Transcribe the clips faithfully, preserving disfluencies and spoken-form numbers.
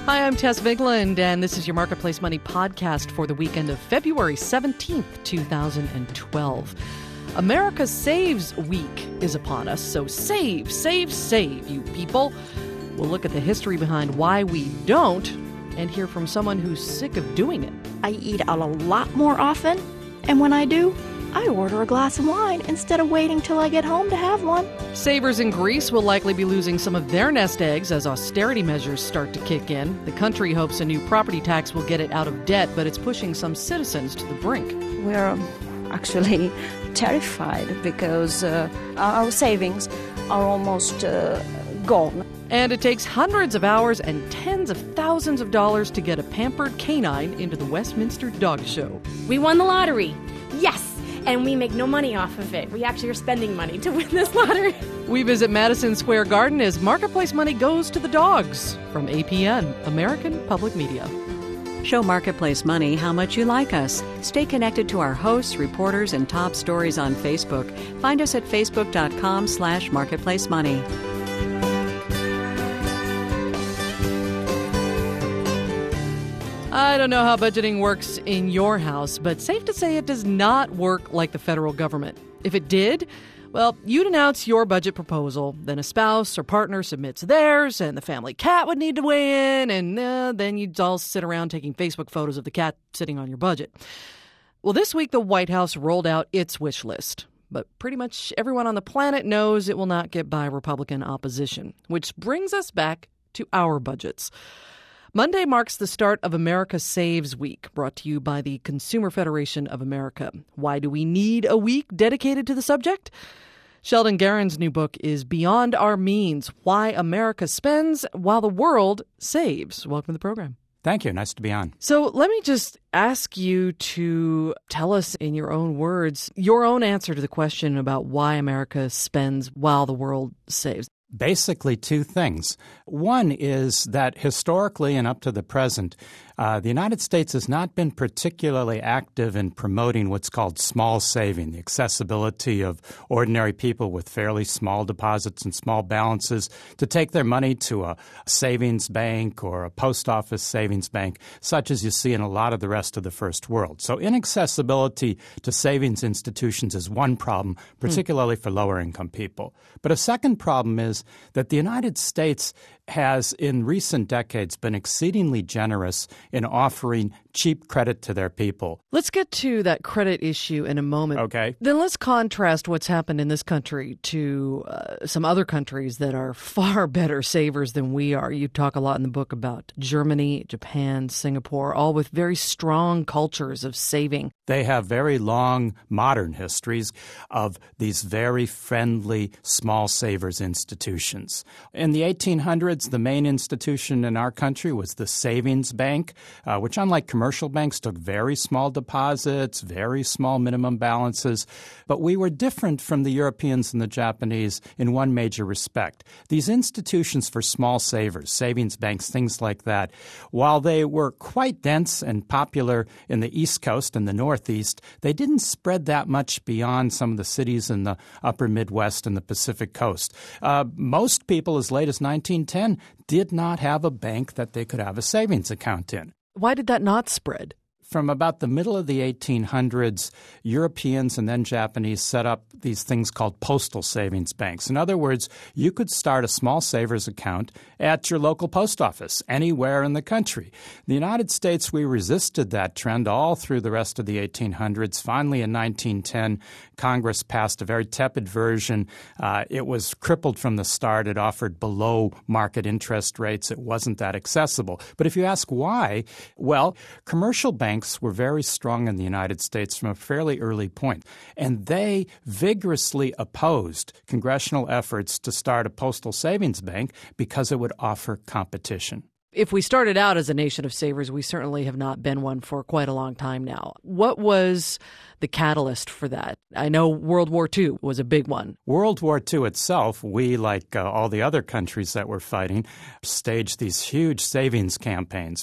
Hi, I'm Tess Vigland, and this is your Marketplace Money podcast for the weekend of February seventeenth, twenty twelve. America Saves Week is upon us, so save, save, save, you people. We'll look at the history behind why we don't and hear from someone who's sick of doing it. I eat out a lot more often, and when I do, I order a glass of wine instead of waiting till I get home to have one. Savers in Greece will likely be losing some of their nest eggs as austerity measures start to kick in. The country hopes a new property tax will get it out of debt, but it's pushing some citizens to the brink. We're actually terrified because uh, our savings are almost uh, gone. And it takes hundreds of hours and tens of thousands of dollars to get a pampered canine into the Westminster Dog Show. We won the lottery. Yes! And we make no money off of it. We actually are spending money to win this lottery. We visit Madison Square Garden as Marketplace Money goes to the dogs. From A P N, American Public Media. Show Marketplace Money how much you like us. Stay connected to our hosts, reporters, and top stories on Facebook. Find us at facebook.com slash marketplace money. I don't know how budgeting works in your house, but safe to say it does not work like the federal government. If it did, well, you'd announce your budget proposal, then a spouse or partner submits theirs, and the family cat would need to weigh in, and uh, then you'd all sit around taking Facebook photos of the cat sitting on your budget. Well, this week the White House rolled out its wish list, but pretty much everyone on the planet knows it will not get by Republican opposition, which brings us back to our budgets. Monday marks the start of America Saves Week, brought to you by the Consumer Federation of America. Why do we need a week dedicated to the subject? Sheldon Garen's new book is Beyond Our Means, Why America Spends While the World Saves. Welcome to the program. Thank you. Nice to be on. So let me just ask you to tell us in your own words, your own answer to the question about why America spends while the world saves. Basically two things. One is that historically and up to the present, uh, the United States has not been particularly active in promoting what's called small saving, the accessibility of ordinary people with fairly small deposits and small balances to take their money to a savings bank or a post office savings bank, such as you see in a lot of the rest of the first world. So inaccessibility to savings institutions is one problem, particularly mm. for lower-income people. But a second problem is that the United States has in recent decades been exceedingly generous in offering cheap credit to their people. Let's get to that credit issue in a moment. Okay. Then let's contrast what's happened in this country to uh, some other countries that are far better savers than we are. You talk a lot in the book about Germany, Japan, Singapore, all with very strong cultures of saving. They have very long modern histories of these very friendly small savers institutions. In the eighteen hundreds, the main institution in our country was the savings bank, uh, which unlike commercial banks took very small deposits, very small minimum balances. But we were different from the Europeans and the Japanese in one major respect. These institutions for small savers, savings banks, things like that, while they were quite dense and popular in the East Coast and the Northeast, they didn't spread that much beyond some of the cities in the upper Midwest and the Pacific Coast. Uh, most people as late as nineteen ten did not have a bank that they could have a savings account in. Why did that not spread? From about the middle of the eighteen hundreds, Europeans and then Japanese set up these things called postal savings banks. In other words, you could start a small savers account at your local post office anywhere in the country. In the United States, we resisted that trend all through the rest of the eighteen hundreds. Finally, in nineteen ten, Congress passed a very tepid version. Uh, it was crippled from the start. It offered below market interest rates. It wasn't that accessible. But if you ask why, well, commercial banks were very strong in the United States from a fairly early point, and they vigorously opposed congressional efforts to start a postal savings bank because it would offer competition. If we started out as a nation of savers, we certainly have not been one for quite a long time now. What was the catalyst for that? I know World War Two was a big one. World War Two itself, we, like uh, all the other countries that were fighting, staged these huge savings campaigns.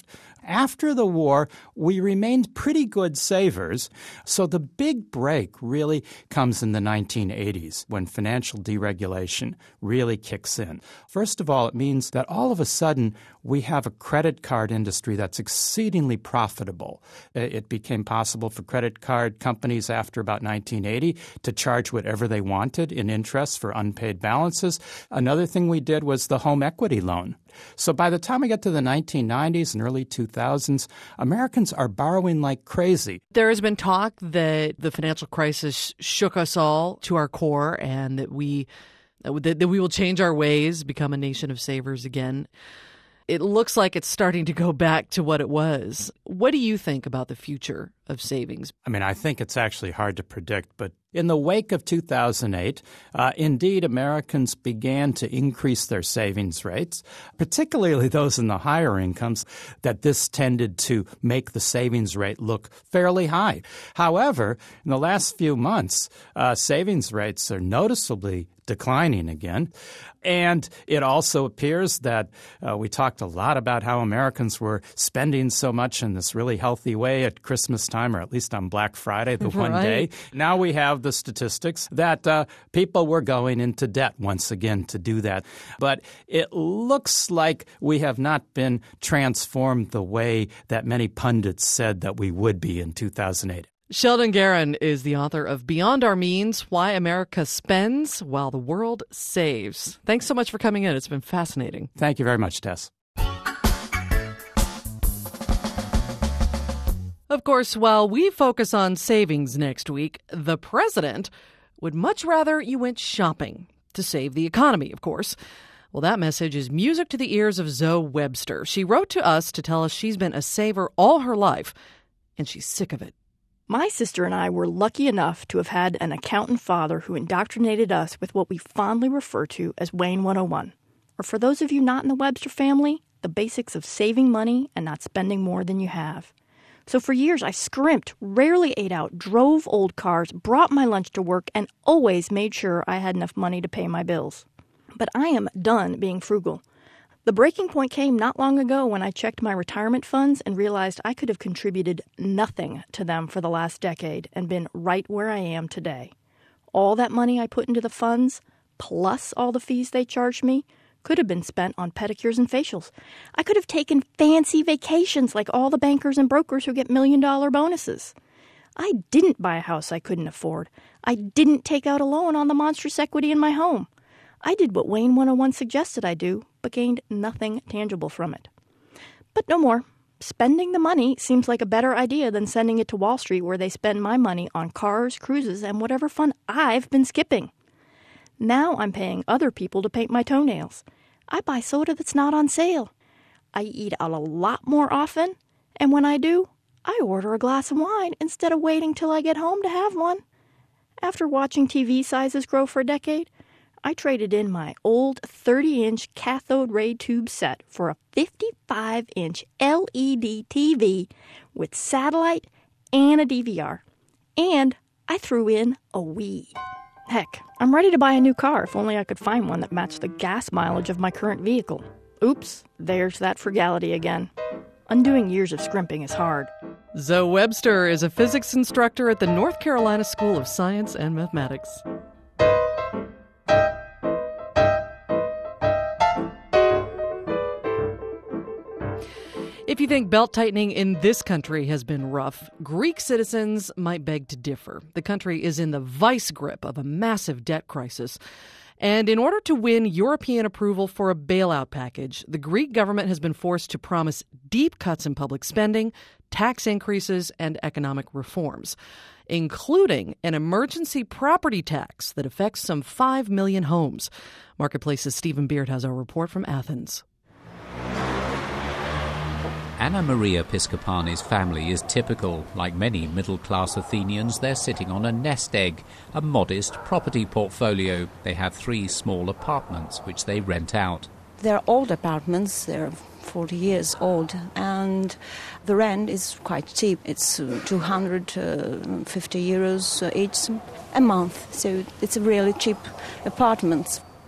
after the war, we remained pretty good savers. So the big break really comes in the nineteen eighties when financial deregulation really kicks in. First of all, it means that all of a sudden we have a credit card industry that's exceedingly profitable. It became possible for credit card companies after about nineteen eighty to charge whatever they wanted in interest for unpaid balances. Another thing we did was the home equity loan. So by the time we get to the nineteen nineties and early two thousands, Americans are borrowing like crazy. There has been talk that the financial crisis shook us all to our core and that we that we will change our ways, become a nation of savers again. It looks like it's starting to go back to what it was. What do you think about the future of savings? I mean, I think it's actually hard to predict, but in the wake of two thousand eight, uh, indeed, Americans began to increase their savings rates, particularly those in the higher incomes, that this tended to make the savings rate look fairly high. However, in the last few months, uh, savings rates are noticeably declining again. And it also appears that uh, we talked a lot about how Americans were spending so much in this really healthy way at Christmas time, or at least on Black Friday, the one right. day. Now we have the statistics that uh, people were going into debt once again to do that. But it looks like we have not been transformed the way that many pundits said that we would be in two thousand eight. Sheldon Garin is the author of Beyond Our Means, Why America Spends While the World Saves. Thanks so much for coming in. It's been fascinating. Thank you very much, Tess. Of course, while we focus on savings next week, the president would much rather you went shopping to save the economy, of course. Well, that message is music to the ears of Zoe Webster. She wrote to us to tell us she's been a saver all her life, and she's sick of it. My sister and I were lucky enough to have had an accountant father who indoctrinated us with what we fondly refer to as Wayne one oh one. Or for those of you not in the Webster family, the basics of saving money and not spending more than you have. So for years I scrimped, rarely ate out, drove old cars, brought my lunch to work, and always made sure I had enough money to pay my bills. But I am done being frugal. The breaking point came not long ago when I checked my retirement funds and realized I could have contributed nothing to them for the last decade and been right where I am today. All that money I put into the funds, plus all the fees they charged me, could have been spent on pedicures and facials. I could have taken fancy vacations like all the bankers and brokers who get million-dollar bonuses. I didn't buy a house I couldn't afford. I didn't take out a loan on the monstrous equity in my home. I did what Wayne one oh one suggested I do, but gained nothing tangible from it. But no more. Spending the money seems like a better idea than sending it to Wall Street, where they spend my money on cars, cruises, and whatever fun I've been skipping. Now I'm paying other people to paint my toenails. I buy soda that's not on sale. I eat out a lot more often, and when I do, I order a glass of wine instead of waiting till I get home to have one. After watching T V sizes grow for a decade, I traded in my old thirty-inch cathode ray tube set for a fifty-five inch L E D T V with satellite and a D V R. And I threw in a Wii. Heck, I'm ready to buy a new car if only I could find one that matched the gas mileage of my current vehicle. Oops, there's that frugality again. Undoing years of scrimping is hard. Zoe Webster is a physics instructor at the North Carolina School of Science and Mathematics. If you think belt-tightening in this country has been rough, Greek citizens might beg to differ. The country is in the vice grip of a massive debt crisis. And in order to win European approval for a bailout package, the Greek government has been forced to promise deep cuts in public spending, tax increases, and economic reforms, including an emergency property tax that affects some five million homes. Marketplace's Stephen Beard has our report from Athens. Anna Maria Piscopani's family is typical. Like many middle-class Athenians, they're sitting on a nest egg, a modest property portfolio. They have three small apartments, which they rent out. They're old apartments, they're forty years old, and the rent is quite cheap. It's uh, two hundred fifty euros each a month, so it's a really cheap apartment.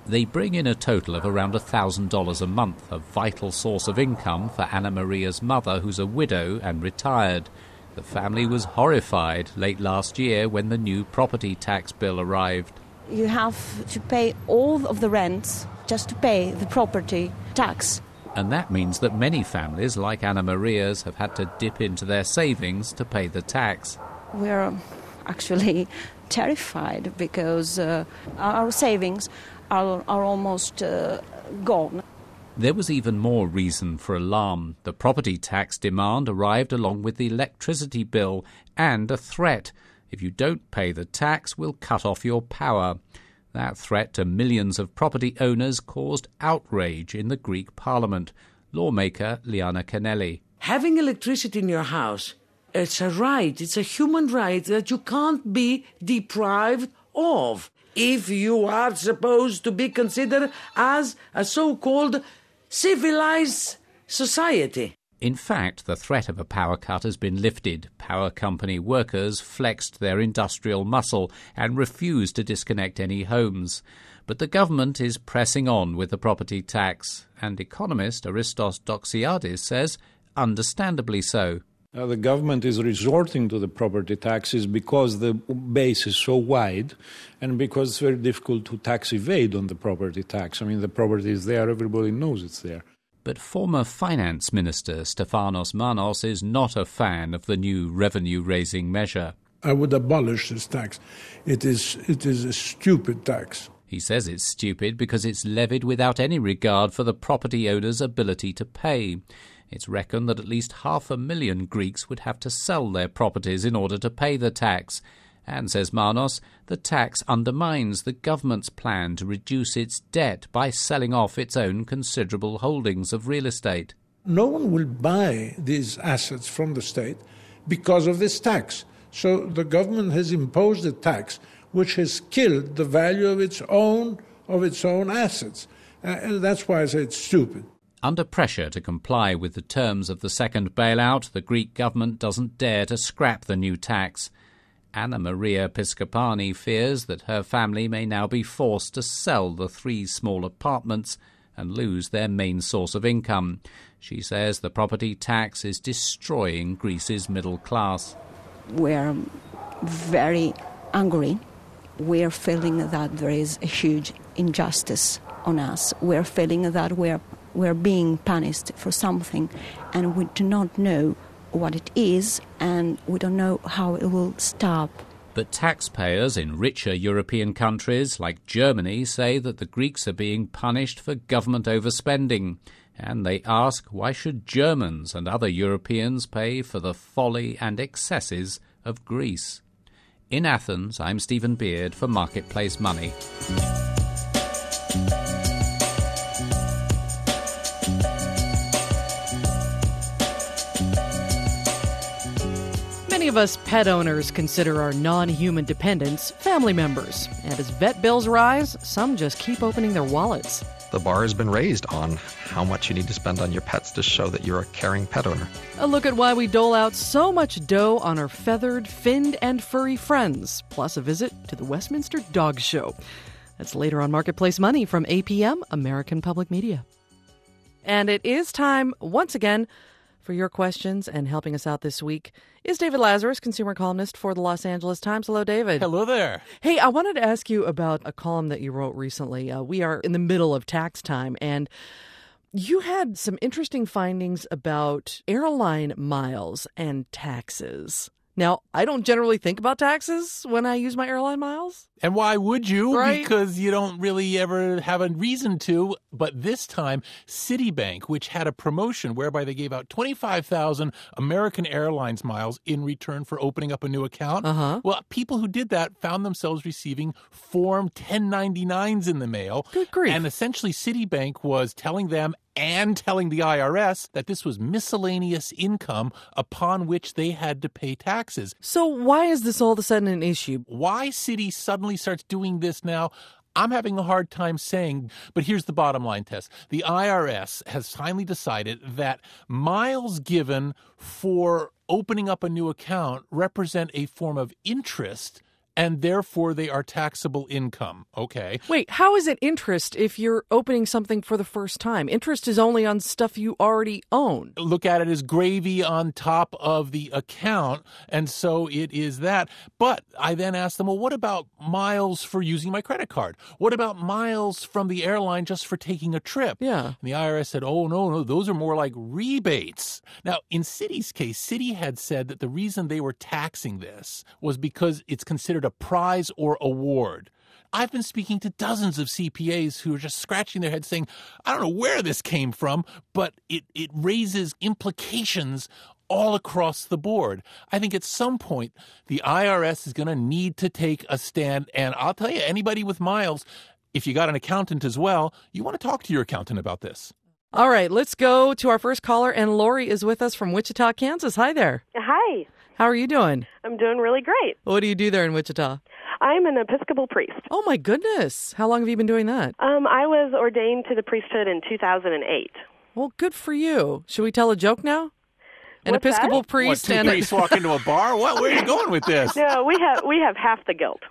They bring in a total of around one thousand dollars a month, a vital source of income for Anna Maria's mother, who's a widow and retired. The family was horrified late last year when the new property tax bill arrived. You have to pay all of the rents just to pay the property tax. And that means that many families, like Anna Maria's, have had to dip into their savings to pay the tax. We're actually terrified because uh, our savings are, are almost uh, gone. There was even more reason for alarm. The property tax demand arrived along with the electricity bill and a threat. If you don't pay the tax, we'll cut off your power. That threat to millions of property owners caused outrage in the Greek parliament. Lawmaker Liana Kanelli. Having electricity in your house, it's a right, it's a human right that you can't be deprived of if you are supposed to be considered as a so-called civilized society. In fact, the threat of a power cut has been lifted. Power company workers flexed their industrial muscle and refused to disconnect any homes. But the government is pressing on with the property tax, and economist Aristos Doxiadis says, understandably so. Uh, the government is resorting to the property taxes because the base is so wide and because it's very difficult to tax evade on the property tax. I mean, the property is there, everybody knows it's there. But former Finance Minister Stefanos Manos is not a fan of the new revenue-raising measure. I would abolish this tax. It is, it is a stupid tax. He says it's stupid because it's levied without any regard for the property owner's ability to pay. It's reckoned that at least half a million Greeks would have to sell their properties in order to pay the tax. And, says Manos, the tax undermines the government's plan to reduce its debt by selling off its own considerable holdings of real estate. No one will buy these assets from the state because of this tax. So the government has imposed a tax which has killed the value of its own of its own assets. Uh, and that's why I say it's stupid. Under pressure to comply with the terms of the second bailout, the Greek government doesn't dare to scrap the new tax. Anna Maria Piscopani fears that her family may now be forced to sell the three small apartments and lose their main source of income. She says the property tax is destroying Greece's middle class. We're very angry. We're feeling that there is a huge injustice on us. We're feeling that we're we're being punished for something, and we do not know what it is, and we don't know how it will stop. But taxpayers in richer European countries like Germany say that the Greeks are being punished for government overspending, and they ask why should Germans and other Europeans pay for the folly and excesses of Greece. In Athens, I'm Stephen Beard for Marketplace Money. Many of us pet owners consider our non-human dependents family members. And as vet bills rise, some just keep opening their wallets. The bar has been raised on how much you need to spend on your pets to show that you're a caring pet owner. A look at why we dole out so much dough on our feathered, finned, and furry friends, plus a visit to the Westminster Dog Show. That's later on Marketplace Money from A P M, American Public Media. And it is time, once again, for your questions, and helping us out this week is David Lazarus, consumer columnist for the Los Angeles Times. Hello, David. Hello there. Hey, I wanted to ask you about a column that you wrote recently. Uh, we are in the middle of tax time, and you had some interesting findings about airline miles and taxes. Now, I don't generally think about taxes when I use my airline miles. And why would you? Right? Because you don't really ever have a reason to. But this time, Citibank, which had a promotion whereby they gave out twenty-five thousand American Airlines miles in return for opening up a new account. Uh-huh. Well, people who did that found themselves receiving Form ten ninety-nines in the mail. Good grief. And essentially, Citibank was telling them and telling the I R S that this was miscellaneous income upon which they had to pay taxes. So why is this all of a sudden an issue? Why Citi suddenly starts doing this now, I'm having a hard time saying, but here's the bottom line, Tess. The I R S has finally decided that miles given for opening up a new account represent a form of interest and therefore they are taxable income. Okay. Wait, how is it interest if you're opening something for the first time? Interest is only on stuff you already own. Look at it as gravy on top of the account, and so it is that. But I then asked them, well, what about miles for using my credit card? What about miles from the airline just for taking a trip? Yeah. And the I R S said, oh, no, no, those are more like rebates. Now, in Citi's case, Citi had said that the reason they were taxing this was because it's considered a prize or award. I've been speaking to dozens of C P As who are just scratching their heads saying, I don't know where this came from, but it, it raises implications all across the board. I think at some point, the I R S is going to need to take a stand. And I'll tell you, anybody with miles, if you got an accountant as well, you want to talk to your accountant about this. All right, let's go to our first caller, and Lori is with us from Wichita, Kansas. Hi there. Hi. How are you doing? I'm doing really great. What do you do there in Wichita? I'm an Episcopal priest. Oh, my goodness. How long have you been doing that? Um, I was ordained to the priesthood in two thousand eight. Well, good for you. Should we tell a joke now? An What's Episcopal that? priest what, two and priests walk into a bar? What? Where are you going with this? No, we have we have half the guilt.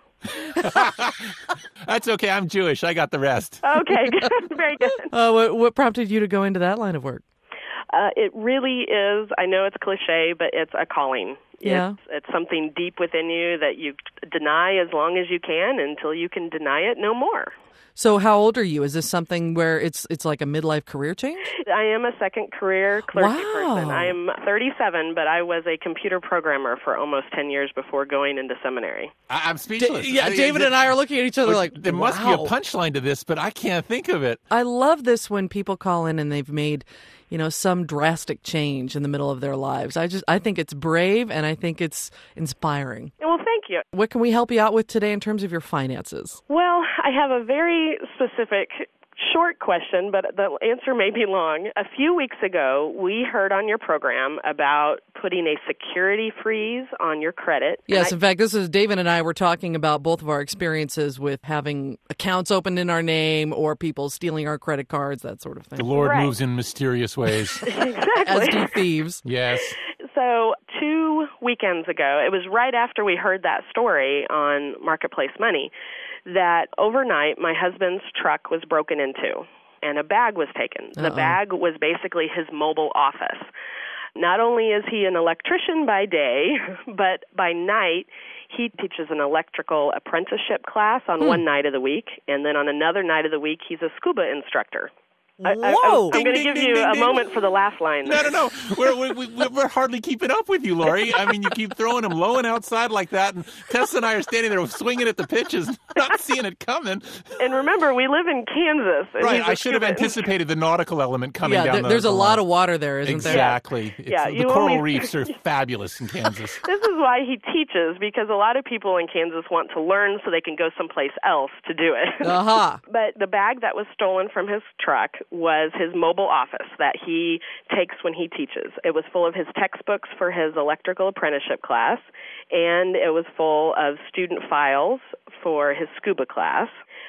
That's okay. I'm Jewish. I got the rest. Okay, good. Very good. Uh, what, what prompted you to go into that line of work? Uh, it really is, I know it's cliche, but it's a calling. Yeah. It's, it's something deep within you that you deny as long as you can until you can deny it no more. So how old are you? Is this something where it's it's like a midlife career change? I am a second career clergy Wow. person. I am thirty-seven, but I was a computer programmer for almost ten years before going into seminary. I- I'm speechless. Da- yeah, I- David and I are looking at each other like, there must be wow. a punchline to this, but I can't think of it. I love this when people call in and they've made, you know, some drastic change in the middle of their lives. I just I think it's brave and I think it's inspiring. Well, thank you. What can we help you out with today in terms of your finances? Well, I have a very specific short question, but the answer may be long. A few weeks ago, we heard on your program about putting a security freeze on your credit. Yes, I, in fact, this is David and I were talking about both of our experiences with having accounts opened in our name or people stealing our credit cards, that sort of thing. The Lord Right. moves in mysterious ways. Exactly. As do thieves. Yes. So two weekends ago, it was right after we heard that story on Marketplace Money, that overnight my husband's truck was broken into and a bag was taken. Uh-oh. The bag was basically his mobile office. Not only is he an electrician by day, but by night he teaches an electrical apprenticeship class on Hmm. one night of the week, and then on another night of the week he's a scuba instructor. I, I, Whoa! I'm, I'm going to Ding, give ding, you ding, a ding. moment for the last line. No, no, no. We're, we're, we're we're hardly keeping up with you, Lori. I mean, you keep throwing them low and outside like that, and Tessa and I are standing there swinging at the pitches, not seeing it coming. And remember, we live in Kansas. And Right. he's a I should have scuba- anticipated the nautical element coming Yeah, down there, the there's a the lot line. of water there, isn't there? Exactly. It's- Yeah, the you coral only- reefs are fabulous in Kansas. This is why he teaches, because a lot of people in Kansas want to learn so they can go someplace else to do it. Aha. But the bag that was stolen from his truck was his mobile office that he takes when he teaches. It was full of his textbooks for his electrical apprenticeship class, and it was full of student files for his scuba class.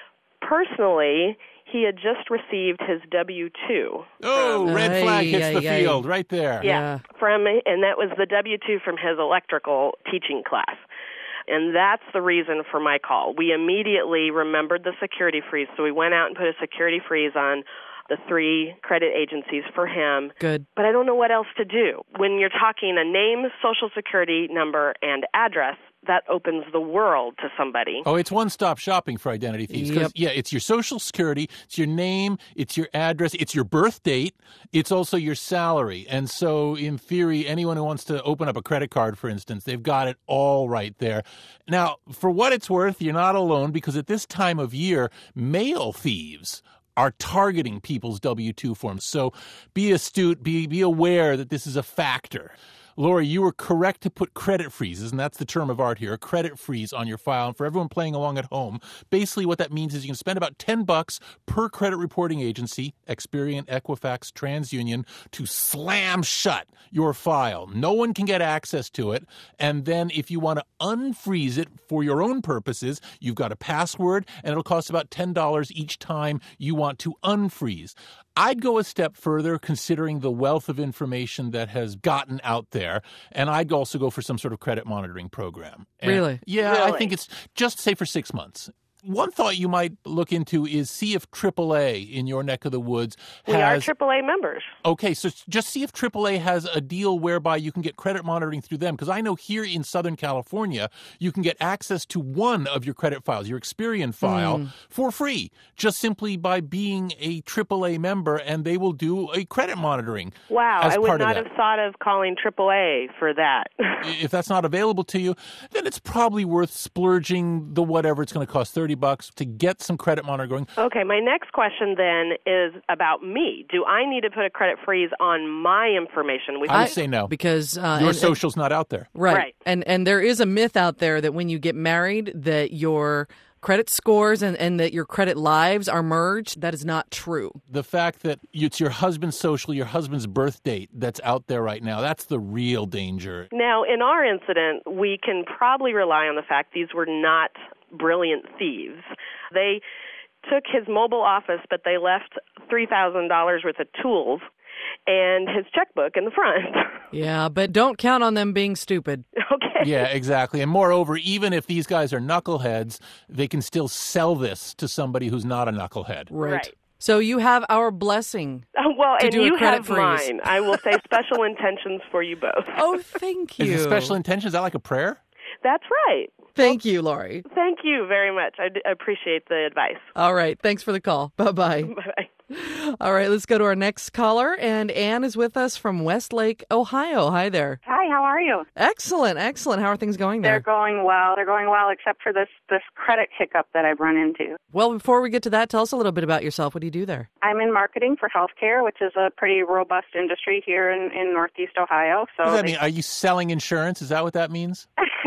Personally, he had just received his W two. Oh, from- red flag hits Ay, the ay, ay. field right there. Yeah, Yeah. from and that was the W two from his electrical teaching class. And that's the reason for my call. We immediately remembered the security freeze, so we went out and put a security freeze on the three credit agencies for him. Good. But I don't know what else to do. When you're talking a name, social security number, and address, that opens the world to somebody. Oh, it's one-stop shopping for identity thieves. 'Cause, Yep. yeah, it's your social security, it's your name, it's your address, it's your birth date, it's also your salary. And so, in theory, anyone who wants to open up a credit card, for instance, they've got it all right there. Now, for what it's worth, you're not alone, because at this time of year, mail thieves are targeting people's W two forms. So be astute, be, be aware that this is a factor. Lori, you were correct to put credit freezes, and that's the term of art here, a credit freeze on your file. And for everyone playing along at home, basically what that means is you can spend about ten bucks per credit reporting agency, Experian, Equifax, TransUnion, to slam shut your file. No one can get access to it. And then if you want to unfreeze it for your own purposes, you've got a password, and it'll cost about ten dollars each time you want to unfreeze. I'd go a step further considering the wealth of information that has gotten out there, and I'd also go for some sort of credit monitoring program. And really? Yeah, really? I think it's just say for six months. One thought you might look into is see if triple A in your neck of the woods has... We are triple A members. Okay, so just see if triple A has a deal whereby you can get credit monitoring through them. Because I know here in Southern California, you can get access to one of your credit files, your Experian file, mm. for free, just simply by being a triple A member, and they will do a credit monitoring. Wow, as I would part not of have thought of calling triple A for that. If that's not available to you, then it's probably worth splurging the whatever it's going to cost, thirty bucks to get some credit monitoring. Okay, my next question then is about me. Do I need to put a credit freeze on my information? We I would say no. Because uh, your and, social's not out there. Right. right. And and there is a myth out there that when you get married that your credit scores and, and that your credit lives are merged. That is not true. The fact that it's your husband's social, your husband's birth date that's out there right now, that's the real danger. Now, in our incident, we can probably rely on the fact these were not brilliant thieves. They took his mobile office, but they left three thousand dollars worth of tools and his checkbook in the front. Yeah, but don't count on them being stupid. Okay. Yeah, exactly. And moreover, even if these guys are knuckleheads, they can still sell this to somebody who's not a knucklehead. Right. right. So you have our blessing. Uh, well, to and do you a credit have freeze. mine. I will say special intentions for you both. Oh, thank you. Is it special intentions? Is that like a prayer? That's right. Thank you, Laurie. Thank you very much. I d- appreciate the advice. All right. Thanks for the call. Bye-bye. Bye-bye. All right, let's go to our next caller. And Anne is with us from Westlake, Ohio. Hi there. Hi, how are you? Excellent, excellent. How are things going there? They're going well. They're going well, except for this, this credit hiccup that I've run into. Well, before we get to that, tell us a little bit about yourself. What do you do there? I'm in marketing for healthcare, which is a pretty robust industry here in, in Northeast Ohio. So what does that they... mean? Are you selling insurance? Is that what that means?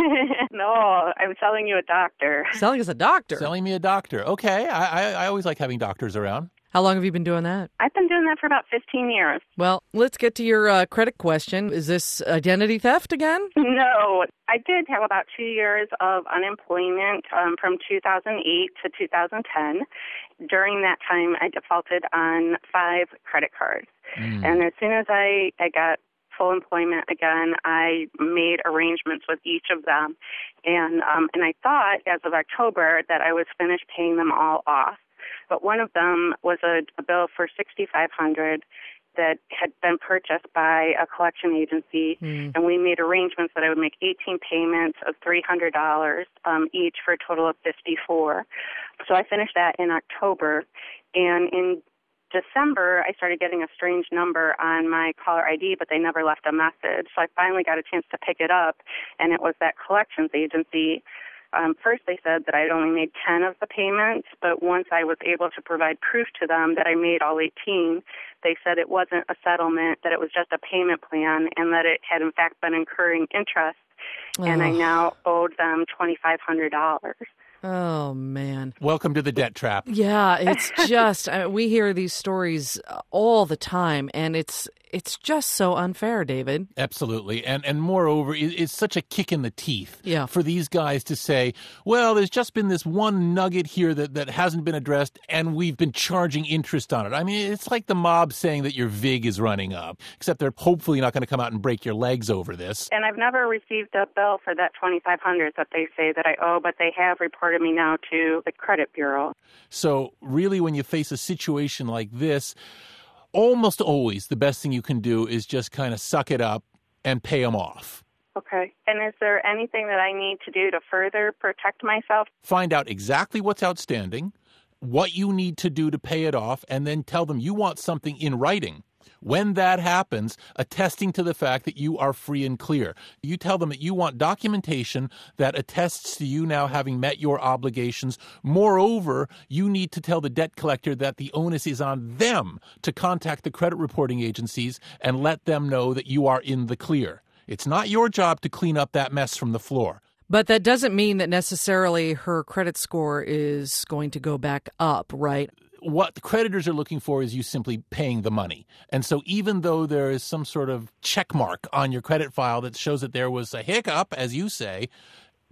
No, I'm selling you a doctor. Selling us a doctor? Selling me a doctor. Okay. I, I, I always like having doctors around. How long have you been doing that? I've been doing that for about fifteen years. Well, let's get to your uh, credit question. Is this identity theft again? No. I did have about two years of unemployment um, from two thousand eight to two thousand ten. During that time, I defaulted on five credit cards. Mm. And as soon as I, I got full employment again, I made arrangements with each of them. And, um, and I thought, as of October, that I was finished paying them all off. But one of them was a, a bill for six thousand five hundred dollars that had been purchased by a collection agency, mm. and we made arrangements that I would make eighteen payments of three hundred dollars um, each for a total of fifty-four dollars. So I finished that in October, and in December, I started getting a strange number on my caller I D, but they never left a message. So I finally got a chance to pick it up, and it was that collections agency. Um, first, they said that I'd only made ten of the payments, but once I was able to provide proof to them that I made all eighteen, they said it wasn't a settlement, that it was just a payment plan, and that it had, in fact, been incurring interest, oh. and I now owed them two thousand five hundred dollars. Oh, man. Welcome to the debt trap. Yeah, it's just, I mean, we hear these stories all the time, and it's it's just so unfair, David. Absolutely. And and moreover, it's such a kick in the teeth yeah. for these guys to say, well, there's just been this one nugget here that, that hasn't been addressed, and we've been charging interest on it. I mean, it's like the mob saying that your vig is running up, except they're hopefully not going to come out and break your legs over this. And I've never received a bill for that two thousand five hundred dollars that they say that I owe, but they have reported me now to the credit bureau. So really, when you face a situation like this, almost always the best thing you can do is just kind of suck it up and pay them off. Okay. And is there anything that I need to do to further protect myself? Find out exactly what's outstanding, what you need to do to pay it off, and then tell them you want something in writing. When that happens, attesting to the fact that you are free and clear. You tell them that you want documentation that attests to you now having met your obligations. Moreover, you need to tell the debt collector that the onus is on them to contact the credit reporting agencies and let them know that you are in the clear. It's not your job to clean up that mess from the floor. But that doesn't mean that necessarily her credit score is going to go back up, right? What the creditors are looking for is you simply paying the money. And so even though there is some sort of check mark on your credit file that shows that there was a hiccup, as you say,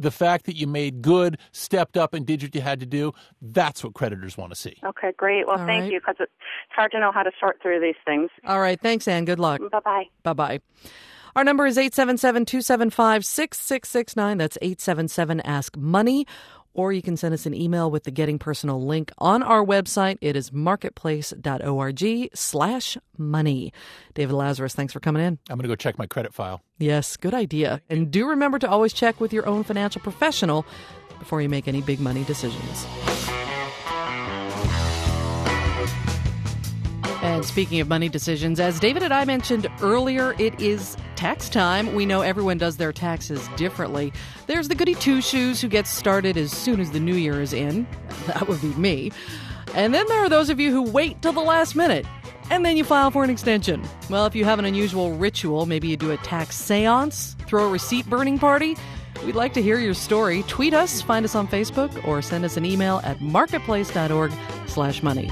the fact that you made good, stepped up, and did what you had to do, that's what creditors want to see. Okay, great. Well, All thank right. you, because it's hard to know how to sort through these things. All right. Thanks, Ann. Good luck. Bye-bye. Bye-bye. Our number is eight seven seven, two seven five, six six six nine. That's eight seven seven, ask money. Or you can send us an email with the Getting Personal link on our website. It is marketplace.org slash money. David Lazarus, thanks for coming in. I'm going to go check my credit file. Yes, good idea. And do remember to always check with your own financial professional before you make any big money decisions. And speaking of money decisions, as David and I mentioned earlier, it is tax time. We know everyone does their taxes differently. There's the goody two-shoes who gets started as soon as the new year is in. That would be me. And then there are those of you who wait till the last minute, and then you file for an extension. Well, if you have an unusual ritual, maybe you do a tax seance, throw a receipt-burning party, we'd like to hear your story. Tweet us, find us on Facebook, or send us an email at marketplace.org slash money.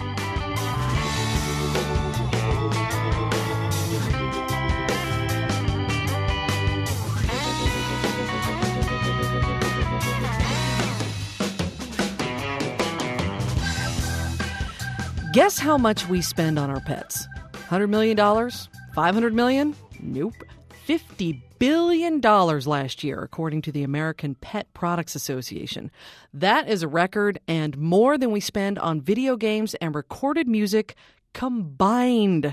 Guess how much we spend on our pets? one hundred million dollars? five hundred million dollars? Nope. fifty billion dollars last year, according to the American Pet Products Association. That is a record and more than we spend on video games and recorded music combined.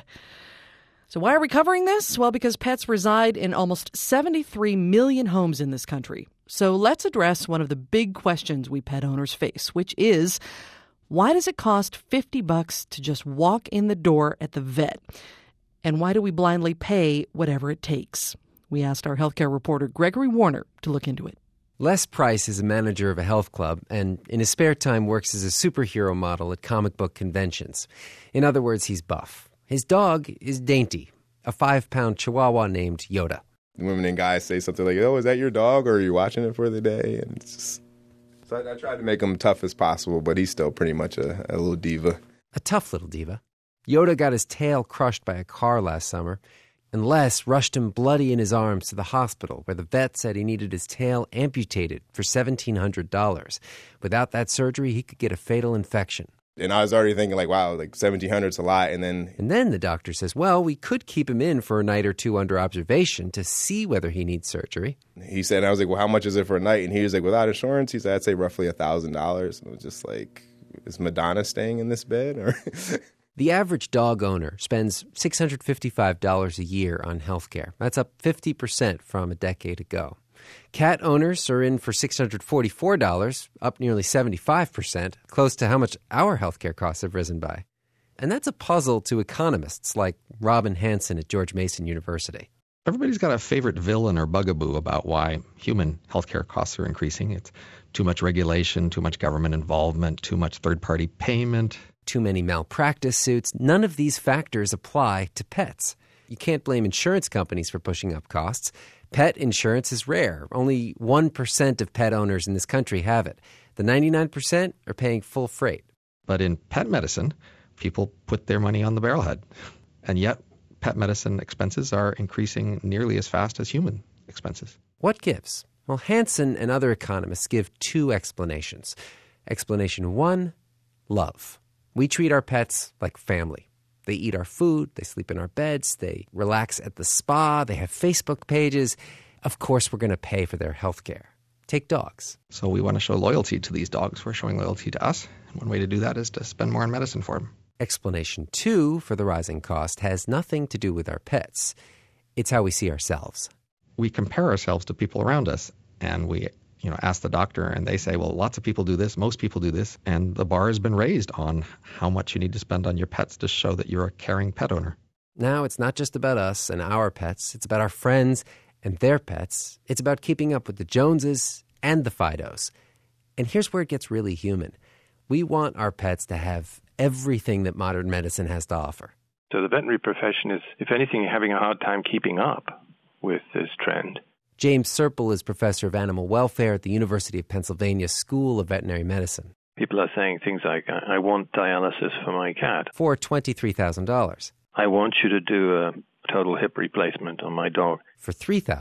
So why are we covering this? Well, because pets reside in almost seventy-three million homes in this country. So let's address one of the big questions we pet owners face, which is, why does it cost fifty bucks to just walk in the door at the vet? And why do we blindly pay whatever it takes? We asked our healthcare reporter Gregory Warner to look into it. Les Price is a manager of a health club and in his spare time works as a superhero model at comic book conventions. In other words, he's buff. His dog is Dainty, a five-pound Chihuahua named Yoda. Women and guys say something like, oh, is that your dog or are you watching it for the day? And it's just... So I, I tried to make him tough as possible, but he's still pretty much a, a little diva. A tough little diva. Yoda got his tail crushed by a car last summer, and Les rushed him bloody in his arms to the hospital, where the vet said he needed his tail amputated for seventeen hundred dollars. Without that surgery, he could get a fatal infection. And I was already thinking, like, wow, like seventeen hundred is a lot. And then And then the doctor says, well, we could keep him in for a night or two under observation to see whether he needs surgery. He said, and I was like, well, how much is it for a night? And he was like, without insurance, he said, I'd say roughly one thousand dollars. And I was just like, is Madonna staying in this bed? Or The average dog owner spends six hundred fifty-five dollars a year on health care. That's up fifty percent from a decade ago. Cat owners are in for six hundred forty-four dollars, up nearly seventy-five percent, close to how much our healthcare costs have risen by. And that's a puzzle to economists like Robin Hanson at George Mason University. Everybody's got a favorite villain or bugaboo about why human healthcare costs are increasing. It's too much regulation, too much government involvement, too much third-party payment. Too many malpractice suits. None of these factors apply to pets. You can't blame insurance companies for pushing up costs. Pet insurance is rare. Only one percent of pet owners in this country have it. The ninety-nine percent are paying full freight. But in pet medicine, people put their money on the barrelhead. And yet, pet medicine expenses are increasing nearly as fast as human expenses. What gives? Well, Hansen and other economists give two explanations. Explanation one, love. We treat our pets like family. They eat our food, they sleep in our beds, they relax at the spa, they have Facebook pages. Of course, we're going to pay for their health care. Take dogs. So we want to show loyalty to these dogs. We're showing loyalty to us. And one way to do that is to spend more on medicine for them. Explanation two for the rising cost has nothing to do with our pets. It's how we see ourselves. We compare ourselves to people around us, and we you know, ask the doctor, and they say, well, lots of people do this, most people do this, and the bar has been raised on how much you need to spend on your pets to show that you're a caring pet owner. Now it's not just about us and our pets. It's about our friends and their pets. It's about keeping up with the Joneses and the Fidos. And here's where it gets really human. We want our pets to have everything that modern medicine has to offer. So the veterinary profession is, if anything, having a hard time keeping up with this trend. James Serpel is professor of animal welfare at the University of Pennsylvania School of Veterinary Medicine. People are saying things like, I want dialysis for my cat. For twenty-three thousand dollars. I want you to do a total hip replacement on my dog. For three thousand dollars.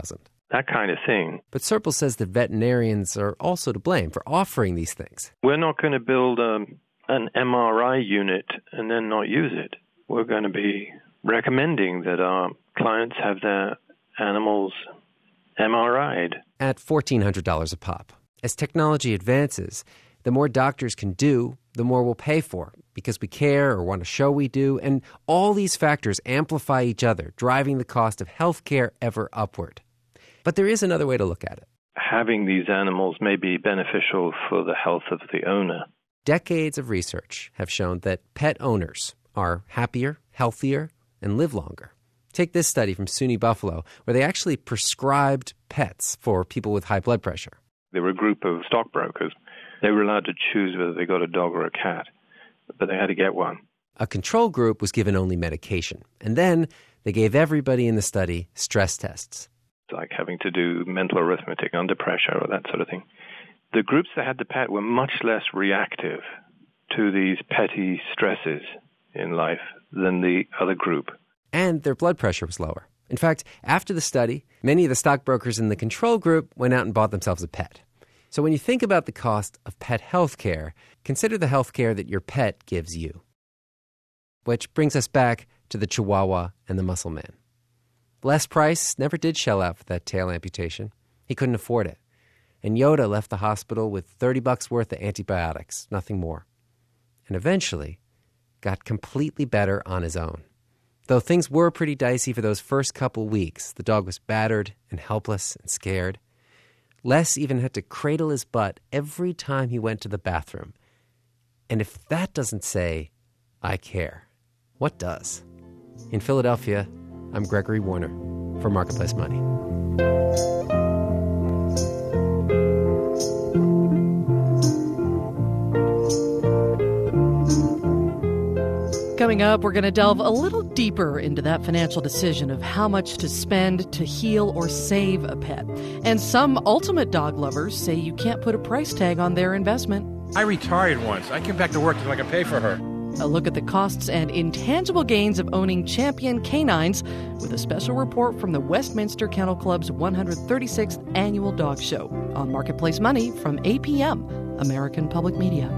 that kind of thing. But Serpil says that veterinarians are also to blame for offering these things. We're not going to build um, an M R I unit and then not use it. We're going to be recommending that our clients have their animals M R I'd. At fourteen hundred dollars a pop. As technology advances, the more doctors can do, the more we'll pay for, because we care or want to show we do, and all these factors amplify each other, driving the cost of health care ever upward. But there is another way to look at it. Having these animals may be beneficial for the health of the owner. Decades of research have shown that pet owners are happier, healthier, and live longer. Take this study from SUNY Buffalo, where they actually prescribed pets for people with high blood pressure. They were a group of stockbrokers. They were allowed to choose whether they got a dog or a cat, but they had to get one. A control group was given only medication, and then they gave everybody in the study stress tests. It's like having to do mental arithmetic under pressure or that sort of thing. The groups that had the pet were much less reactive to these petty stresses in life than the other group. And their blood pressure was lower. In fact, after the study, many of the stockbrokers in the control group went out and bought themselves a pet. So when you think about the cost of pet health care, consider the health care that your pet gives you. Which brings us back to the Chihuahua and the Muscle Man. Les Price never did shell out for that tail amputation. He couldn't afford it. And Yoda left the hospital with thirty bucks worth of antibiotics, nothing more. And eventually got completely better on his own. Though things were pretty dicey for those first couple weeks, the dog was battered and helpless and scared. Les even had to cradle his butt every time he went to the bathroom. And if that doesn't say, I care, what does? In Philadelphia, I'm Gregory Warner for Marketplace Money. Coming up, we're going to delve a little deeper into that financial decision of how much to spend to heal or save a pet. And some ultimate dog lovers say you can't put a price tag on their investment. I retired once. I came back to work so I could pay for her. A look at the costs and intangible gains of owning champion canines with a special report from the Westminster Kennel Club's one hundred thirty-sixth Annual Dog Show on Marketplace Money from A P M, American Public Media.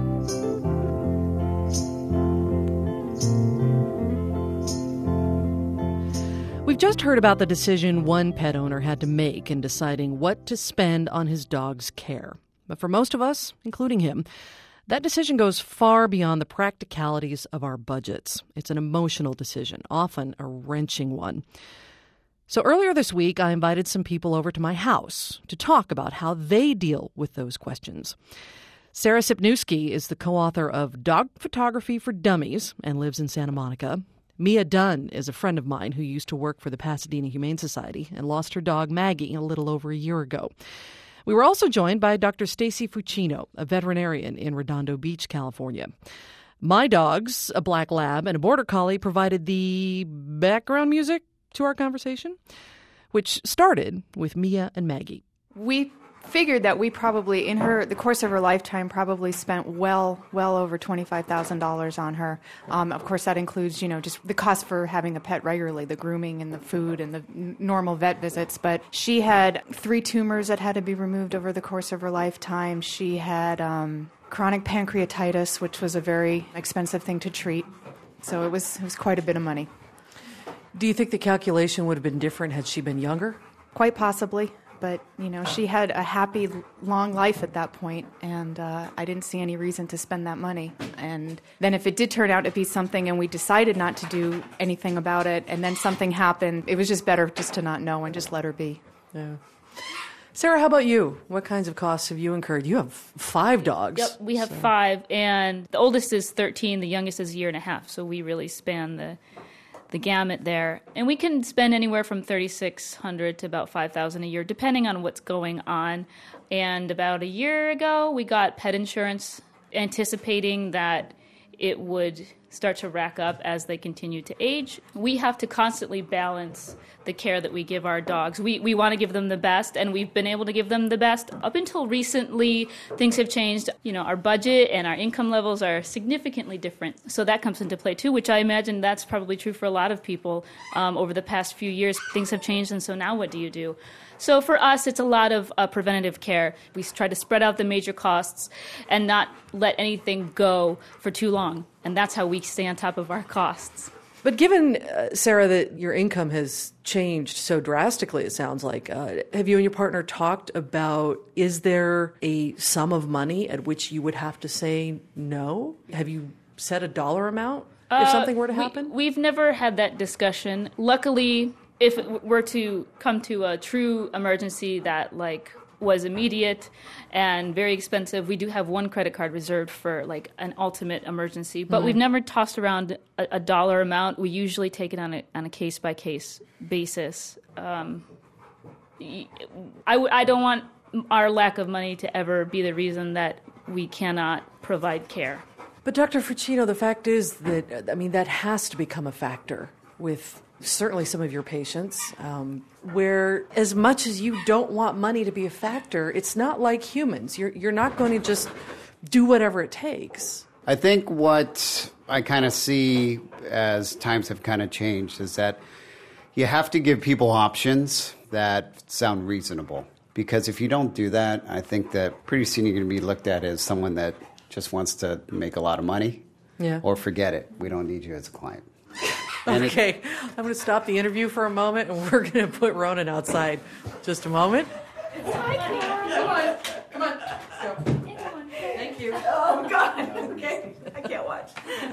We've just heard about the decision one pet owner had to make in deciding what to spend on his dog's care. But for most of us, including him, that decision goes far beyond the practicalities of our budgets. It's an emotional decision, often a wrenching one. So earlier this week, I invited some people over to my house to talk about how they deal with those questions. Sarah Sipniewski is the co-author of Dog Photography for Dummies and lives in Santa Monica. Mia Dunn is a friend of mine who used to work for the Pasadena Humane Society and lost her dog Maggie a little over a year ago. We were also joined by Doctor Stacy Fucino, a veterinarian in Redondo Beach, California. My dogs, a black lab and a border collie, provided the background music to our conversation, which started with Mia and Maggie. We figured that we probably, in her the course of her lifetime, probably spent well, well over twenty-five thousand dollars on her. Um, of course, that includes, you know, just the cost for having a pet regularly, the grooming and the food and the n- normal vet visits. But she had three tumors that had to be removed over the course of her lifetime. She had um, chronic pancreatitis, which was a very expensive thing to treat. So it was it was quite a bit of money. Do you think the calculation would have been different had she been younger? Quite possibly. But, you know, she had a happy, long life at that point, and uh, I didn't see any reason to spend that money. And then if it did turn out to be something and we decided not to do anything about it, and then something happened, it was just better just to not know and just let her be. Yeah. Sarah, how about you? What kinds of costs have you incurred? You have five dogs. Yep, we have so. five, and the oldest is thirteen, the youngest is a year and a half, so we really span the... the gamut there. And we can spend anywhere from thirty-six hundred dollars to about five thousand dollars a year, depending on what's going on. And about a year ago, we got pet insurance, anticipating that it would start to rack up as they continue to age. We have to constantly balance the care that we give our dogs. We we want to give them the best, and we've been able to give them the best. Up until recently, things have changed. You know, our budget and our income levels are significantly different. So that comes into play too, which I imagine that's probably true for a lot of people. Um, over the past few years, things have changed, and so now what do you do? So for us, it's a lot of uh, preventative care. We try to spread out the major costs and not let anything go for too long. And that's how we stay on top of our costs. But given, uh, Sarah, that your income has changed so drastically, it sounds like, uh, have you and your partner talked about, is there a sum of money at which you would have to say no? Have you set a dollar amount if Uh, something were to happen? We, we've never had that discussion. Luckily, if it were to come to a true emergency that, like, was immediate and very expensive, we do have one credit card reserved for, like, an ultimate emergency. But Mhm. we've never tossed around a, a dollar amount. We usually take it on a on a case by case basis. Um, I w- I don't want our lack of money to ever be the reason that we cannot provide care. But Doctor Fucino, the fact is that, I mean, that has to become a factor with certainly some of your patients, um, where as much as you don't want money to be a factor, it's not like humans. You're, you're not going to just do whatever it takes. I think what I kind of see as times have kind of changed is that you have to give people options that sound reasonable. Because if you don't do that, I think that pretty soon you're going to be looked at as someone that just wants to make a lot of money. Yeah. Or forget it. We don't need you as a client. And it- Okay, I'm going to stop the interview for a moment, and we're going to put Ronan outside. Just a moment. Hi, Come on, come on. Go. Thank you. Oh, God. Okay, I can't watch.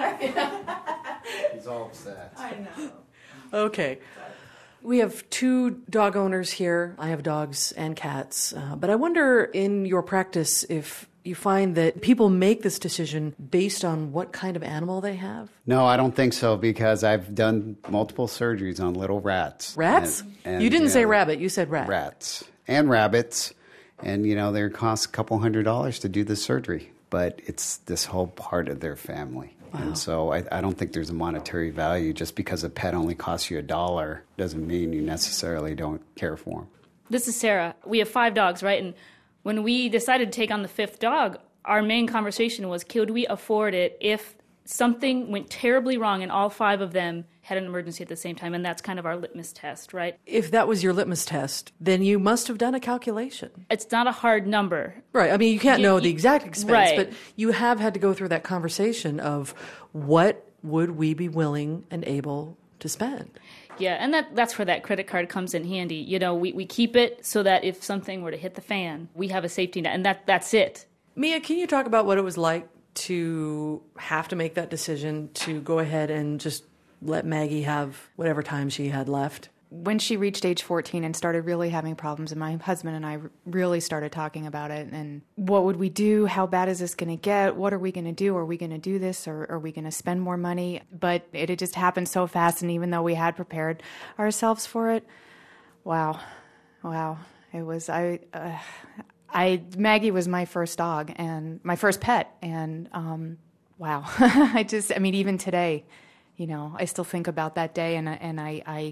He's all upset. I know. Okay. We have two dog owners here. I have dogs and cats. Uh, but I wonder in your practice if you find that people make this decision based on what kind of animal they have? No, I don't think so, because I've done multiple surgeries on little rats. Rats? And- and, you didn't say know, rabbit, you said rat. Rats. And rabbits. And, you know, they cost a couple hundred dollars to do the surgery. But it's this whole part of their family. Wow. And so I, I don't think there's a monetary value. Just because a pet only costs you a dollar doesn't mean you necessarily don't care for them. This is Sarah. We have five dogs, right? And when we decided to take on the fifth dog, our main conversation was, could we afford it if something went terribly wrong and all five of them had an emergency at the same time? And that's kind of our litmus test, right? If that was your litmus test, then you must have done a calculation. It's not a hard number. Right. I mean, you can't You- know you- the exact expense, right. but you have had to go through that conversation of what would we be willing and able to spend? Yeah, and that that's where that credit card comes in handy. You know, we, we keep it so that if something were to hit the fan, we have a safety net, and that that's it. Mia, can you talk about what it was like to have to make that decision to go ahead and just let Maggie have whatever time she had left? When she reached age fourteen and started really having problems, and my husband and I really started talking about it, and what would we do? How bad is this going to get? What are we going to do? Are we going to do this, or are we going to spend more money? But it had just happened so fast, and even though we had prepared ourselves for it, wow, wow, it was I. Uh, I Maggie was my first dog and my first pet, and um, wow, I just I mean even today, you know, I still think about that day, and I, and I. I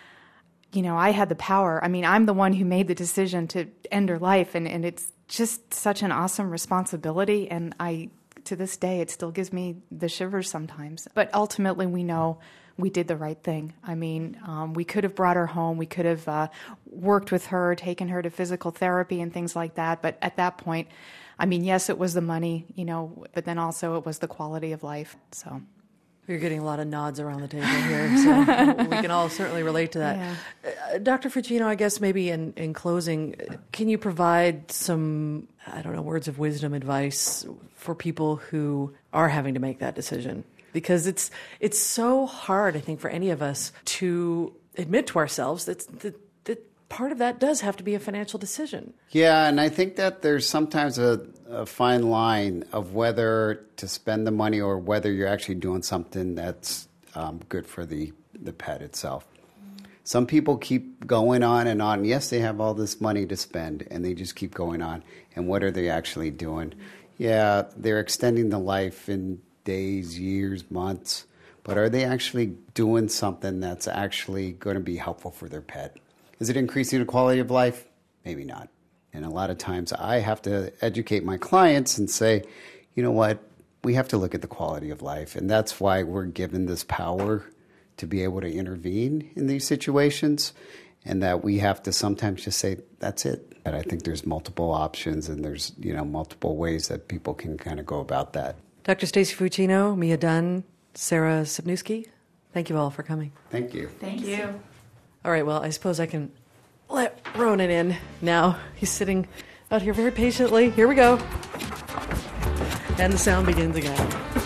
You know, I had the power. I mean, I'm the one who made the decision to end her life, and, and it's just such an awesome responsibility. And I, to this day, it still gives me the shivers sometimes. But ultimately, we know we did the right thing. I mean, um, we could have brought her home. We could have uh, worked with her, taken her to physical therapy and things like that. But at that point, I mean, yes, it was the money, you know, but then also it was the quality of life. So. You're getting a lot of nods around the table here, so we can all certainly relate to that. Yeah. Uh, Doctor Fucino, I guess maybe in, in closing, can you provide some, I don't know, words of wisdom, advice for people who are having to make that decision? Because it's it's so hard, I think, for any of us to admit to ourselves that, that, that part of that does have to be a financial decision. Yeah, and I think that there's sometimes a, a fine line of whether to spend the money or whether you're actually doing something that's um, good for the, the pet itself. Some people keep going on and on. Yes, they have all this money to spend, and they just keep going on. And what are they actually doing? Yeah, they're extending the life in days, years, months, but are they actually doing something that's actually going to be helpful for their pet? Is it increasing the quality of life? Maybe not. And a lot of times I have to educate my clients and say, you know what, we have to look at the quality of life. And that's why we're given this power to be able to intervene in these situations, and that we have to sometimes just say, that's it. And I think there's multiple options, and there's, you know, multiple ways that people can kind of go about that. Doctor Stacy Fucino, Mia Dunn, Sarah Sibnewski, thank you all for coming. Thank you. Thank you. All right, well, I suppose I can let Ronan in now. He's sitting out here very patiently. Here we go. And the sound begins again.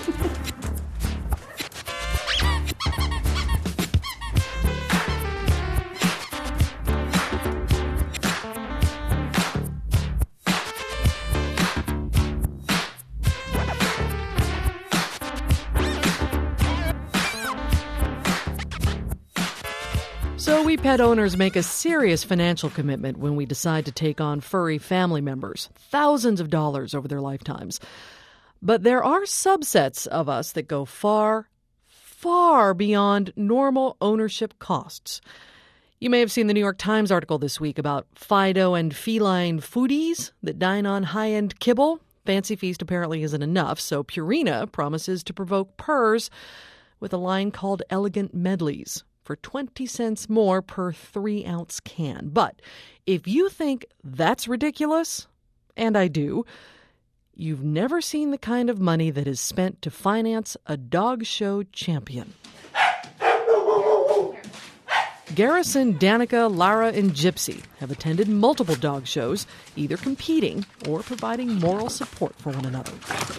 So we pet owners make a serious financial commitment when we decide to take on furry family members, thousands of dollars over their lifetimes. But there are subsets of us that go far, far beyond normal ownership costs. You may have seen the New York Times article this week about Fido and feline foodies that dine on high-end kibble. Fancy Feast apparently isn't enough, so Purina promises to provoke purrs with a line called Elegant Medleys for twenty cents more per three-ounce can. But if you think that's ridiculous, and I do, you've never seen the kind of money that is spent to finance a dog show champion. Garrison, Danica, Lara, and Gypsy have attended multiple dog shows, either competing or providing moral support for one another.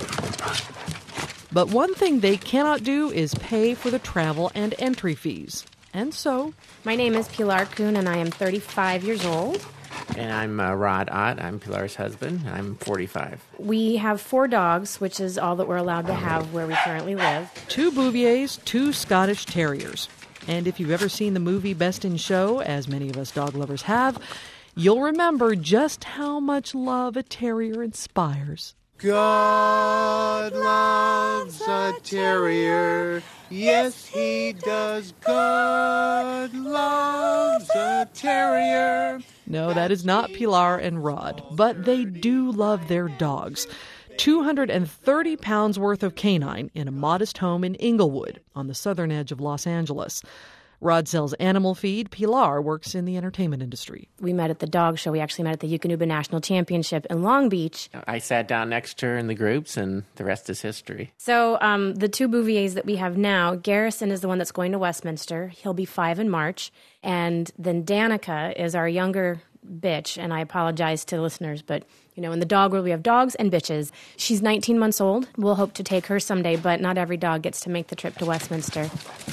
But one thing they cannot do is pay for the travel and entry fees. And so... My name is Pilar Kuhn, and I am thirty-five years old. And I'm uh, Rod Ott. I'm Pilar's husband. I'm forty-five. We have four dogs, which is all that we're allowed to have where we currently live. Two Bouviers, two Scottish Terriers. And if you've ever seen the movie Best in Show, as many of us dog lovers have, you'll remember just how much love a terrier inspires. God loves a terrier. Yes, he does. God loves a terrier. No, that is not Pilar and Rod, but they do love their dogs. two hundred thirty pounds worth of canine in a modest home in Inglewood on the southern edge of Los Angeles. Rod sells animal feed. Pilar works in the entertainment industry. We met at the dog show. We actually met at the Eukanuba National Championship in Long Beach. I sat down next to her in the groups, and the rest is history. So um, the two Bouviers that we have now, Garrison is the one that's going to Westminster. He'll be five in March. And then Danica is our younger bitch, and I apologize to listeners, but, you know, in the dog world, we have dogs and bitches. She's nineteen months old. We'll hope to take her someday, but not every dog gets to make the trip to Westminster.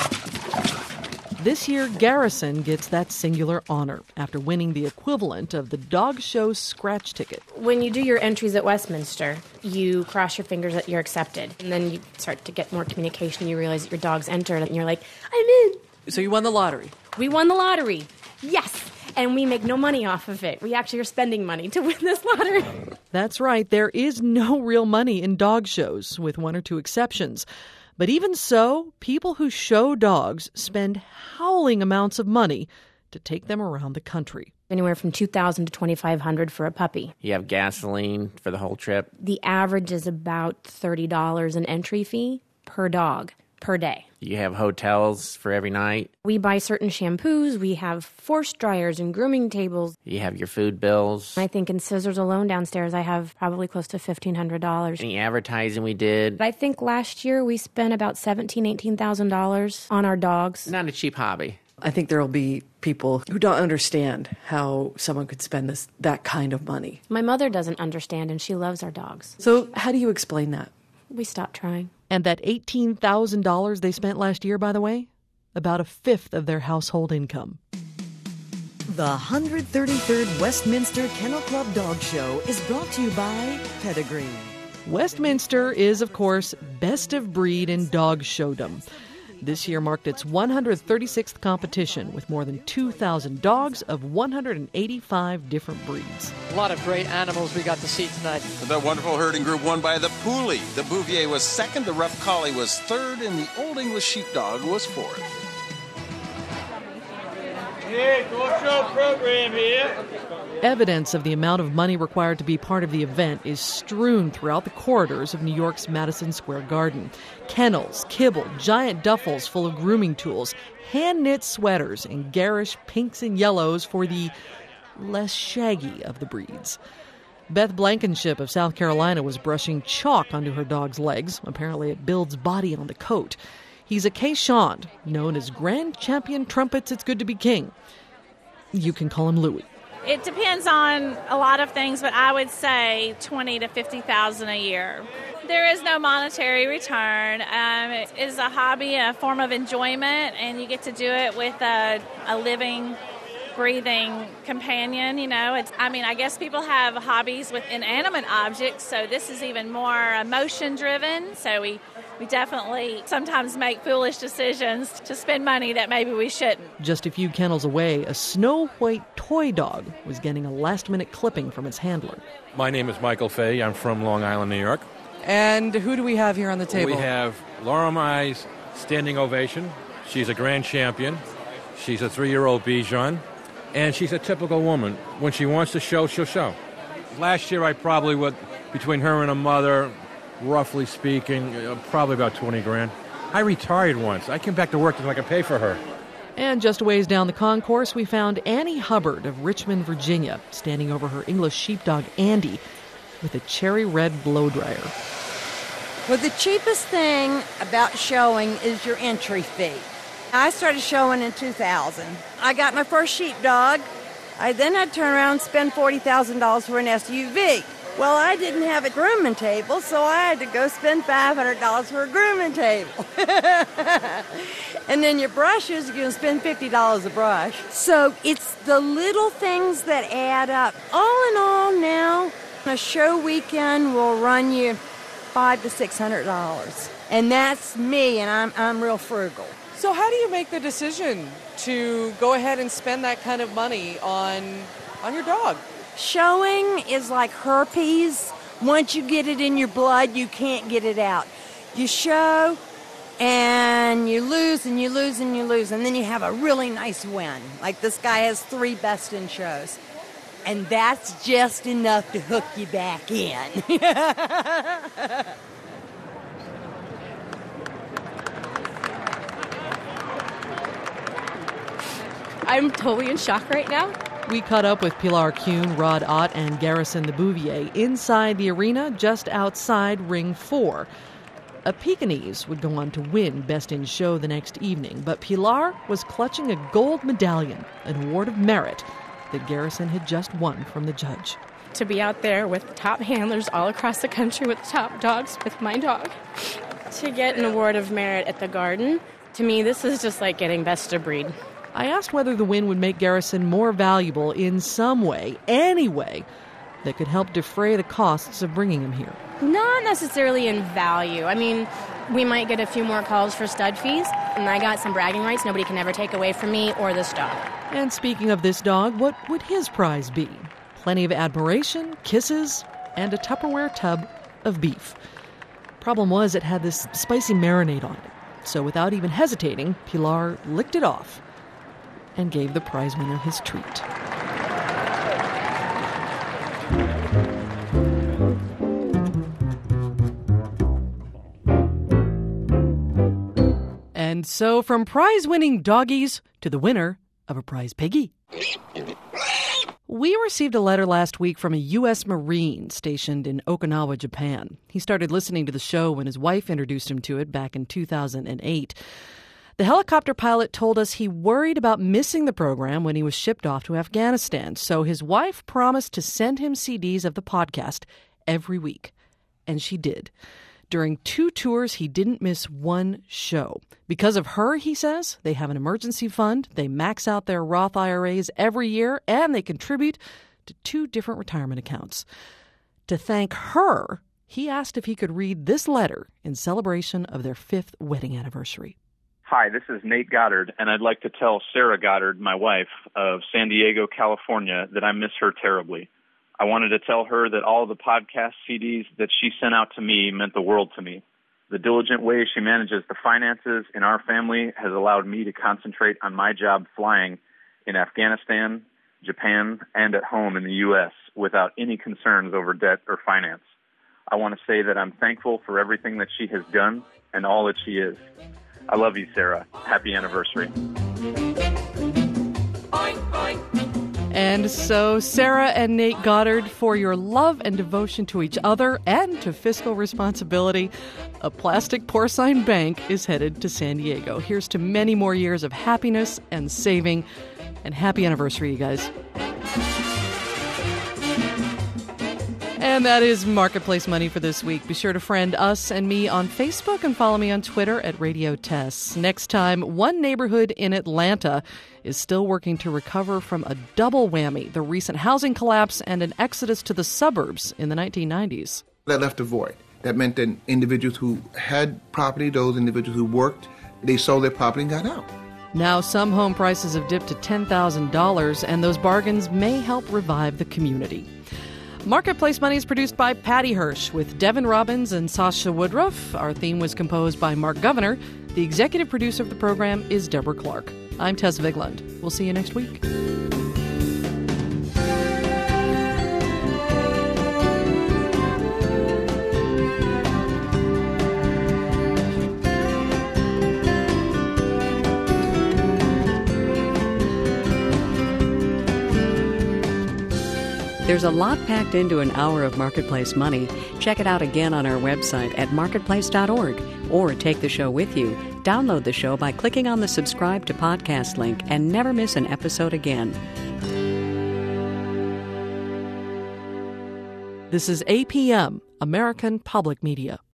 This year, Garrison gets that singular honor after winning the equivalent of the dog show's scratch ticket. When you do your entries at Westminster, you cross your fingers that you're accepted. And then you start to get more communication. You realize that your dog's entered, and you're like, I'm in. So you won the lottery. We won the lottery. Yes. And we make no money off of it. We actually are spending money to win this lottery. That's right. There is no real money in dog shows, with one or two exceptions. But even so, people who show dogs spend howling amounts of money to take them around the country. Anywhere from two thousand dollars to twenty-five hundred dollars for a puppy. You have gasoline for the whole trip. The average is about thirty dollars an entry fee per dog per day. You have hotels for every night. We buy certain shampoos. We have force dryers and grooming tables. You have your food bills. I think in scissors alone downstairs I have probably close to fifteen hundred dollars. Any advertising we did. I think last year we spent about seventeen thousand dollars, eighteen thousand dollars on our dogs. Not a cheap hobby. I think there will be people who don't understand how someone could spend this that kind of money. My mother doesn't understand, and she loves our dogs. So how do you explain that? We stopped trying. And that eighteen thousand dollars they spent last year, by the way, about a fifth of their household income. The one hundred thirty-third Westminster Kennel Club Dog Show is brought to you by Pedigree. Westminster is, of course, best of breed in dog showdom. This year marked its one hundred thirty-sixth competition with more than two thousand dogs of one hundred eighty-five different breeds. A lot of great animals we got to see tonight. The wonderful herding group won by the Pooley. The Bouvier was second, the Rough Collie was third, and the Old English Sheepdog was fourth. Hey, go show program here. Evidence of the amount of money required to be part of the event is strewn throughout the corridors of New York's Madison Square Garden. Kennels, kibble, giant duffels full of grooming tools, hand-knit sweaters, and garish pinks and yellows for the less shaggy of the breeds. Beth Blankenship of South Carolina was brushing chalk onto her dog's legs. Apparently it builds body on the coat. He's a Keeshond, known as Grand Champion Trumpets It's Good to Be King. You can call him Louie. It depends on a lot of things, but I would say twenty to fifty thousand a year. There is no monetary return. Um, it is a hobby, a form of enjoyment, and you get to do it with a, a living, breathing companion. You know, it's. I mean, I guess people have hobbies with inanimate objects, so this is even more emotion driven. So we. We definitely sometimes make foolish decisions to spend money that maybe we shouldn't. Just a few kennels away, a Snow White toy dog was getting a last-minute clipping from its handler. My name is Michael Fay. I'm from Long Island, New York. And who do we have here on the table? We have Laura Mize, standing ovation. She's a grand champion. She's a three-year-old Bichon. And she's a typical woman. When she wants to show, she'll show. Last year, I probably would, between her and her mother, roughly speaking, uh, probably about twenty grand. I retired once. I came back to work so I could pay for her. And just a ways down the concourse, we found Annie Hubbard of Richmond, Virginia, standing over her English sheepdog, Andy, with a cherry red blow dryer. Well, the cheapest thing about showing is your entry fee. I started showing in two thousand. I got my first sheepdog. I then had to turn around and spend forty thousand dollars for an S U V. Well, I didn't have a grooming table, so I had to go spend five hundred dollars for a grooming table. And then your brushes, you're going to spend fifty dollars a brush. So it's the little things that add up. All in all now, a show weekend will run you five to six hundred dollars. And that's me, and I'm I'm real frugal. So how do you make the decision to go ahead and spend that kind of money on on your dog? Showing is like herpes. Once you get it in your blood, you can't get it out. You show, and you lose, and you lose, and you lose, and then you have a really nice win. Like this guy has three best in shows. And that's just enough to hook you back in. I'm totally in shock right now. We caught up with Pilar Kuhn, Rod Ott, and Garrison the Bouvier inside the arena just outside Ring four. A Pekingese would go on to win Best in Show the next evening, but Pilar was clutching a gold medallion, an award of merit that Garrison had just won from the judge. To be out there with top handlers all across the country with top dogs with my dog. To get an award of merit at the Garden, to me this is just like getting best of breed. I asked whether the win would make Garrison more valuable in some way, any way, that could help defray the costs of bringing him here. Not necessarily in value. I mean, we might get a few more calls for stud fees, and I got some bragging rights nobody can ever take away from me or this dog. And speaking of this dog, what would his prize be? Plenty of admiration, kisses, and a Tupperware tub of beef. Problem was, it had this spicy marinade on it. So without even hesitating, Pilar licked it off and gave the prize winner his treat. And so from prize-winning doggies to the winner of a prize piggy. We received a letter last week from a U S Marine stationed in Okinawa, Japan. He started listening to the show when his wife introduced him to it back in two thousand eight. The helicopter pilot told us he worried about missing the program when he was shipped off to Afghanistan, so his wife promised to send him C Ds of the podcast every week. And she did. During two tours, he didn't miss one show. Because of her, he says, they have an emergency fund, they max out their Roth I R As every year, and they contribute to two different retirement accounts. To thank her, he asked if he could read this letter in celebration of their fifth wedding anniversary. Hi, this is Nate Goddard, and I'd like to tell Sarah Goddard, my wife, of San Diego, California, that I miss her terribly. I wanted to tell her that all the podcast C Ds that she sent out to me meant the world to me. The diligent way she manages the finances in our family has allowed me to concentrate on my job flying in Afghanistan, Japan, and at home in the U S without any concerns over debt or finance. I want to say that I'm thankful for everything that she has done and all that she is. I love you, Sarah. Happy anniversary. And so, Sarah and Nate Goddard, for your love and devotion to each other and to fiscal responsibility, a plastic porcine bank is headed to San Diego. Here's to many more years of happiness and saving. And happy anniversary, you guys. And that is Marketplace Money for this week. Be sure to friend us and me on Facebook and follow me on Twitter at Radio Tess. Next time, one neighborhood in Atlanta is still working to recover from a double whammy, the recent housing collapse and an exodus to the suburbs in the nineteen nineties. That left a void. That meant that individuals who had property, those individuals who worked, they sold their property and got out. Now some home prices have dipped to ten thousand dollars, and those bargains may help revive the community. Marketplace Money is produced by Patty Hirsch with Devin Robbins and Sasha Woodruff. Our theme was composed by Mark Governor. The executive producer of the program is Deborah Clark. I'm Tess Vigland. We'll see you next week. There's a lot packed into an hour of Marketplace Money. Check it out again on our website at marketplace dot org, or take the show with you. Download the show by clicking on the subscribe to podcast link and never miss an episode again. This is A P M, American Public Media.